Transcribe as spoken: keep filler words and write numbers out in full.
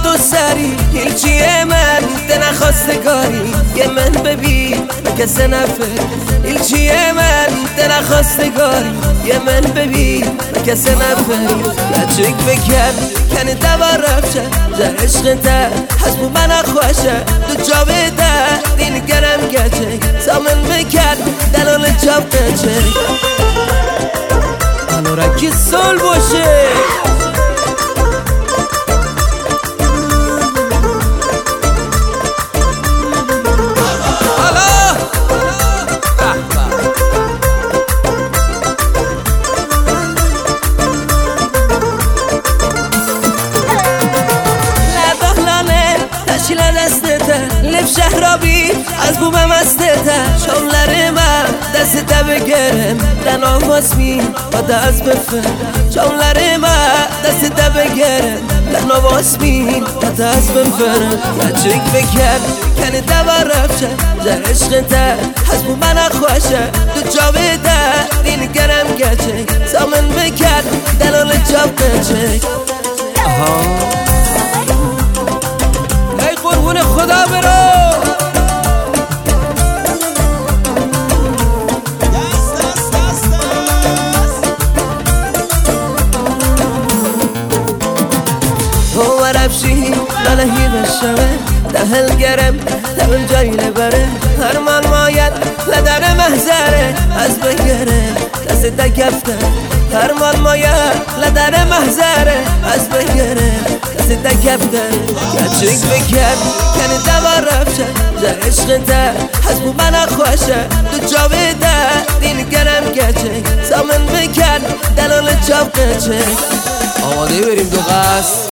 تو سری هیچیه من ده نخواستگاری یه من ببین کسی نفر هیچیه من ده نخواستگاری یه من ببین کسی نفر لچک بکن کنی دوار رفشه جا عشق تا حسبو من خوشه دو جا بده دین گرم گچه سامن بکن دلال جاب گچه انورکی سال باشه لب شهرابی از بومم استته شاملر من دست تا بگرم دن آواز می باده از بفرم شاملر من دست تا بگرم دن آواز می باده از بفرم لچک بکن کنی دوار رفشه جر عشق تا از بومن خوشه دو جا بده دین گرم گچه سامن بکن دلال جاب گچه ای قربون خدا برو رفشی لالهی بشمه دهل گرم دهل جایی نبره هرمان ماید لدر محضره از بگره دست دکفته هرمان ماید لدر محضره از بگره دست دکفته گچک بکن کنی دوار رفشه جا عشق تا حسبو من خوشه دو جا بده دین گرم گچه سامن بکن دلال جاب گچه آماده بریم دو قصد